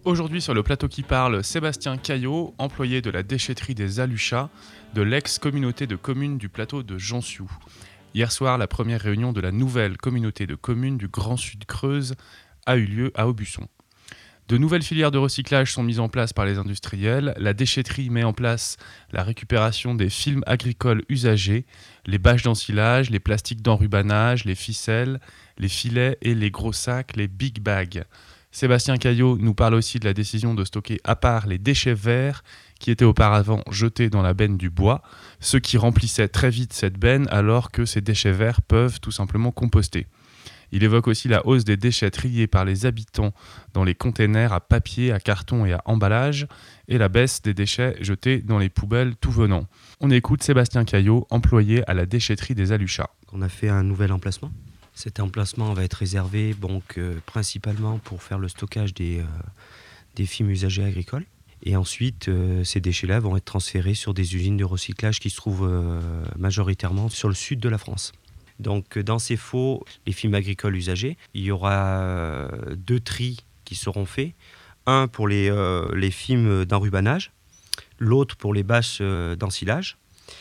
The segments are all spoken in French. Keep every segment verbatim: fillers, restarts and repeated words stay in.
Aujourd'hui sur le plateau qui parle, Sébastien Caillot, employé de la déchetterie des Aluchats, de l'ex-communauté de communes du plateau de Jonsiou. Hier soir, la première réunion de la nouvelle communauté de communes du Grand Sud Creuse a eu lieu à Aubusson. De nouvelles filières de recyclage sont mises en place par les industriels. La déchetterie met en place la récupération des films agricoles usagés, les bâches d'ensilage, les plastiques d'enrubanage, les ficelles, les filets et les gros sacs, les big bags. Sébastien Caillot nous parle aussi de la décision de stocker à part les déchets verts qui étaient auparavant jetés dans la benne du bois, ceux qui remplissaient très vite cette benne alors que ces déchets verts peuvent tout simplement composter. Il évoque aussi la hausse des déchets triés par les habitants dans les containers à papier, à carton et à emballage, et la baisse des déchets jetés dans les poubelles tout venant. On écoute Sébastien Caillot, employé à la déchetterie des Aluchats. On a fait un nouvel emplacement. Cet emplacement va être réservé donc, euh, principalement pour faire le stockage des, euh, des films usagés agricoles. Et ensuite, euh, ces déchets-là vont être transférés sur des usines de recyclage qui se trouvent euh, majoritairement sur le sud de la France. Donc dans ces faux, les films agricoles usagés, il y aura euh, deux tris qui seront faits. Un pour les, euh, les films d'enrubanage, l'autre pour les bâches euh, d'ensilage.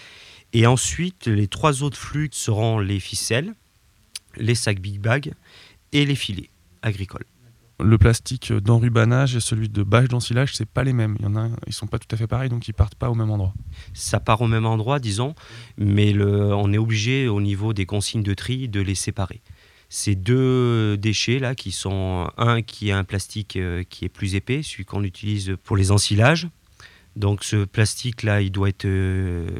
Et ensuite, les trois autres flux seront les ficelles, les sacs big bag et les filets agricoles. Le plastique d'enrubanage et celui de bâche d'ensilage, c'est pas les mêmes. Il y en a, ils sont pas tout à fait pareils, donc ils partent pas au même endroit. Ça part au même endroit, disons, mais le, on est obligé, au niveau des consignes de tri, de les séparer. Ces deux déchets là, qui sont un qui est un plastique euh, qui est plus épais, celui qu'on utilise pour les ensilages. Donc ce plastique là, il doit être euh,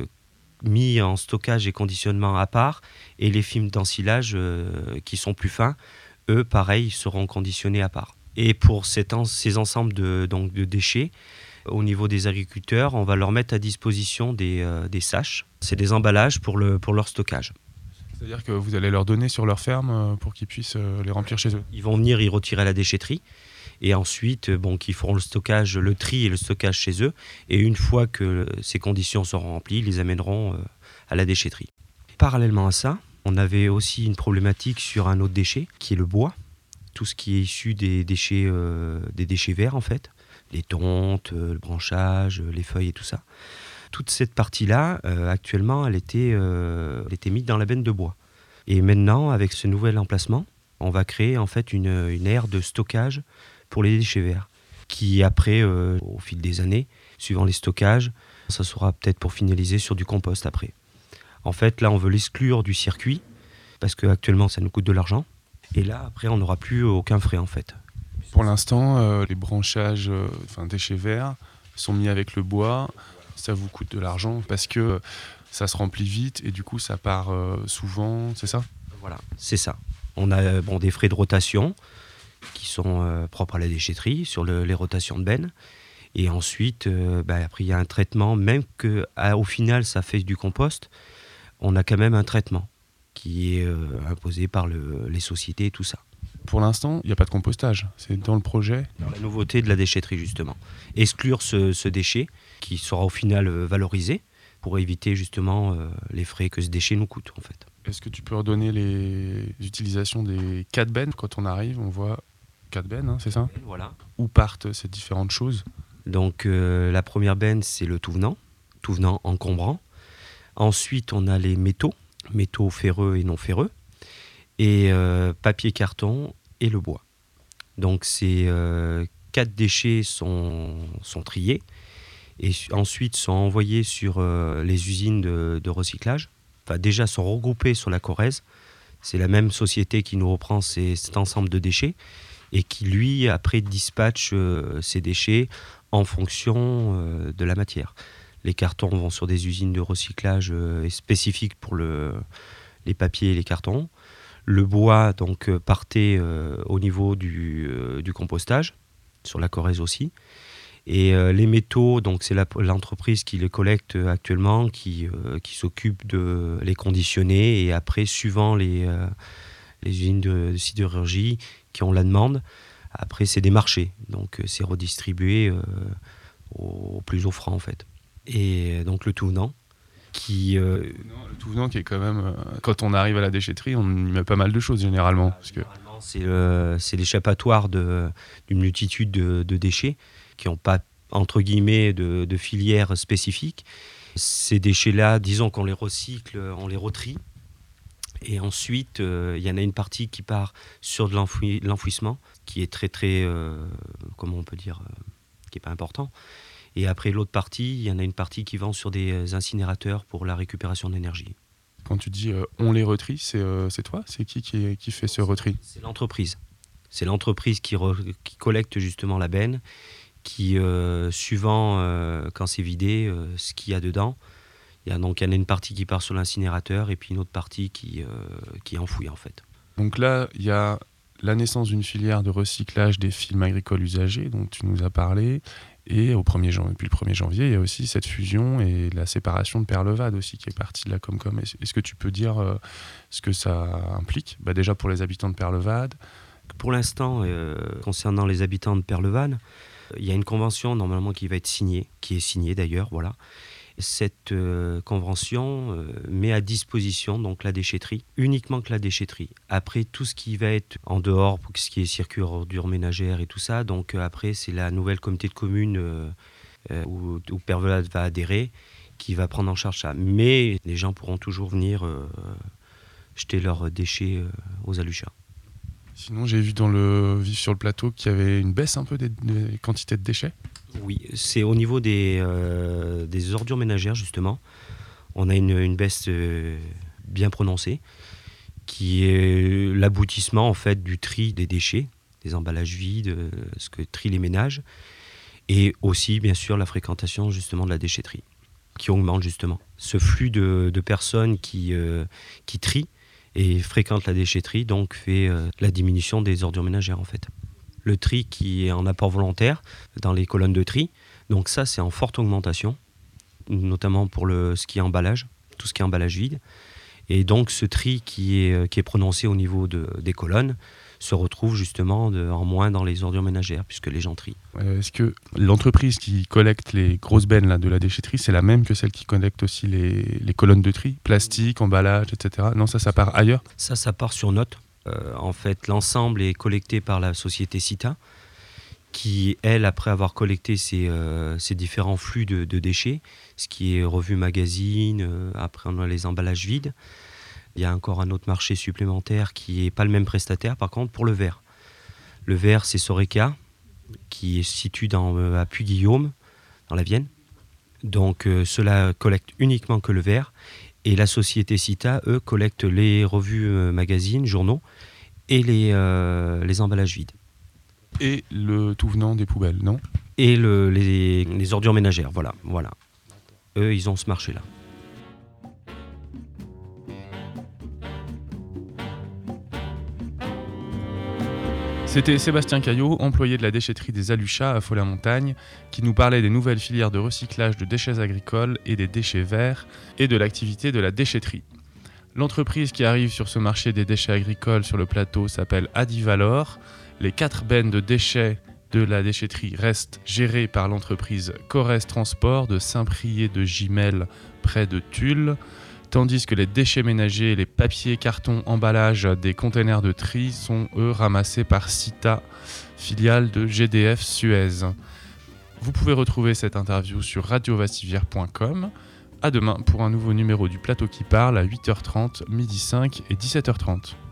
mis en stockage et conditionnement à part, et les films d'ensilage euh, qui sont plus fins, eux, pareil, seront conditionnés à part. Et pour cet en, ces ensembles de, donc, de déchets, au niveau des agriculteurs, on va leur mettre à disposition des, euh, des sachs. C'est des emballages pour, le, pour leur stockage. C'est-à-dire que vous allez leur donner sur leur ferme pour qu'ils puissent les remplir chez eux. Ils vont venir y retirer à la déchetterie. Et ensuite, bon, ils feront le stockage, le tri et le stockage chez eux. Et une fois que ces conditions seront remplies, ils les amèneront euh, à la déchetterie. Parallèlement à ça, on avait aussi une problématique sur un autre déchet, qui est le bois. Tout ce qui est issu des déchets, euh, des déchets verts, en fait. Les tontes, euh, le branchage, les feuilles et tout ça. Toute cette partie-là, euh, actuellement, elle était, euh, elle était mise dans la benne de bois. Et maintenant, avec ce nouvel emplacement, on va créer en fait une, une aire de stockage pour les déchets verts, qui après, euh, au fil des années, suivant les stockages, ça sera peut-être pour finaliser sur du compost après. En fait, là, on veut l'exclure du circuit, parce qu'actuellement, ça nous coûte de l'argent. Et là, après, on n'aura plus aucun frais, en fait. Pour l'instant, euh, les branchages, euh, enfin déchets verts, sont mis avec le bois. Ça vous coûte de l'argent, parce que ça se remplit vite, et du coup, ça part euh, souvent, c'est ça ? Voilà, c'est ça. On a bon, des frais de rotation, qui sont euh, propres à la déchetterie, sur le, les rotations de benne. Et ensuite, euh, bah, après, il y a un traitement, même qu'au final, ça fait du compost, on a quand même un traitement qui est euh, imposé par le, les sociétés et tout ça. Pour l'instant, il n'y a pas de compostage, c'est dans le projet. Dans la nouveauté de la déchetterie, justement. Exclure ce, ce déchet, qui sera au final euh, valorisé, pour éviter justement euh, les frais que ce déchet nous coûte, en fait. Est-ce que tu peux redonner les utilisations des quatre bennes ? Quand on arrive, on voit quatre bennes, hein, c'est ça ? Voilà. Où partent ces différentes choses ? Donc euh, la première benne, c'est le tout venant, tout venant encombrant. Ensuite, on a les métaux, métaux ferreux et non ferreux, et euh, papier, carton et le bois. Donc ces euh, quatre déchets sont, sont triés et ensuite sont envoyés sur euh, les usines de, de recyclage. Enfin, déjà sont regroupés sur la Corrèze. C'est la même société qui nous reprend ces, cet ensemble de déchets et qui, lui, après dispatche euh, ces déchets en fonction euh, de la matière. Les cartons vont sur des usines de recyclage euh, spécifiques pour le, les papiers et les cartons. Le bois donc, euh, partait euh, au niveau du, euh, du compostage, sur la Corrèze aussi. Et euh, les métaux, donc c'est la, l'entreprise qui les collecte actuellement, qui, euh, qui s'occupe de les conditionner. Et après, suivant les, euh, les usines de, de sidérurgie qui ont la demande, après c'est des marchés. Donc c'est redistribué euh, au, au plus offrant en fait. Et donc le tout venant, qui... Euh... Le tout venant qui est quand même... Euh, quand on arrive à la déchetterie, on y met pas mal de choses généralement. Parce que... Non, c'est, le, c'est l'échappatoire de, d'une multitude de, de déchets qui n'ont pas, entre guillemets, de, de filière spécifique. Ces déchets-là, disons qu'on les recycle, on les retrie. Et ensuite, euh, il y en a une partie qui part sur de l'enfoui, l'enfouissement, qui est très, très, euh, comment on peut dire, euh, qui n'est pas important. Et après l'autre partie, il y en a une partie qui va sur des incinérateurs pour la récupération d'énergie. Quand tu dis euh, on les retrie, c'est, euh, c'est toi ? C'est qui, qui qui fait ce retri ? C'est l'entreprise. C'est l'entreprise qui, re, qui collecte justement la benne, qui, euh, suivant euh, quand c'est vidé, euh, ce qu'il y a dedans. Il y a donc il y en a une partie qui part sur l'incinérateur et puis une autre partie qui, euh, qui est enfouie en fait. Donc là, il y a la naissance d'une filière de recyclage des films agricoles usagés dont tu nous as parlé. Et au premier janvier, depuis le premier janvier, il y a aussi cette fusion et la séparation de Père-Levade aussi qui est partie de la Comcom. Est-ce que tu peux dire euh, ce que ça implique ? Bah déjà pour les habitants de Père-Levade. Pour l'instant, euh, concernant les habitants de Père-Levade, il y a une convention normalement qui va être signée, qui est signée d'ailleurs, voilà. Cette euh, convention euh, met à disposition donc la déchetterie, uniquement que la déchetterie. Après, tout ce qui va être en dehors, pour ce qui est circuit ordures ménagères et tout ça, donc euh, après, c'est la nouvelle communauté de communes euh, euh, où, où Père-Levade va adhérer, qui va prendre en charge ça. Mais les gens pourront toujours venir euh, jeter leurs déchets euh, aux Aluchas. Sinon, j'ai vu dans le vif sur le plateau qu'il y avait une baisse un peu des, des quantités de déchets. Oui, c'est au niveau des, euh, des ordures ménagères, justement. On a une, une baisse euh, bien prononcée, qui est l'aboutissement, en fait, du tri des déchets, des emballages vides, euh, ce que trient les ménages, et aussi, bien sûr, la fréquentation, justement, de la déchetterie, qui augmente, justement. Ce flux de, de personnes qui, euh, qui trient et fréquentent la déchetterie, donc, fait euh, la diminution des ordures ménagères, en fait. Le tri qui est en apport volontaire dans les colonnes de tri. Donc ça, c'est en forte augmentation, notamment pour le, ce qui est emballage, tout ce qui est emballage vide. Et donc ce tri qui est, qui est prononcé au niveau de, des colonnes se retrouve justement de, en moins dans les ordures ménagères, puisque les gens trient. Euh, est-ce que l'entreprise qui collecte les grosses bennes là, de la déchetterie, c'est la même que celle qui collecte aussi les, les colonnes de tri, plastique, emballage, et cetera. Non, ça, ça part ailleurs ? Ça, ça part sur note. Euh, en fait, l'ensemble est collecté par la société CITA, qui, elle, après avoir collecté ces, euh, ces différents flux de, de déchets, ce qui est revue magazine, euh, après on a les emballages vides. Il y a encore un autre marché supplémentaire qui n'est pas le même prestataire, par contre, pour le verre. Le verre, c'est Soreca, qui se situe dans, euh, à Puy-Guillaume, dans la Vienne. Donc, euh, cela collecte uniquement que le verre. Et la société CITA, eux, collectent les revues euh, magazines, journaux et les, euh, les emballages vides. Et le tout venant des poubelles, non ? Et le, les, les ordures ménagères, voilà, voilà. Eux, ils ont ce marché-là. C'était Sébastien Caillot, employé de la déchetterie des Aluchas à Faux-la-Montagne, qui nous parlait des nouvelles filières de recyclage de déchets agricoles et des déchets verts et de l'activité de la déchetterie. L'entreprise qui arrive sur ce marché des déchets agricoles sur le plateau s'appelle Adivalor. Les quatre bennes de déchets de la déchetterie restent gérées par l'entreprise Corrèze Transport de Saint-Priest de Gimel près de Tulle, tandis que les déchets ménagers, les papiers, cartons, emballages des containers de tri sont eux ramassés par CITA, filiale de G D F Suez. Vous pouvez retrouver cette interview sur radio vastivière point com. À demain pour un nouveau numéro du Plateau qui parle à huit heures trente, midi cinq et dix-sept heures trente.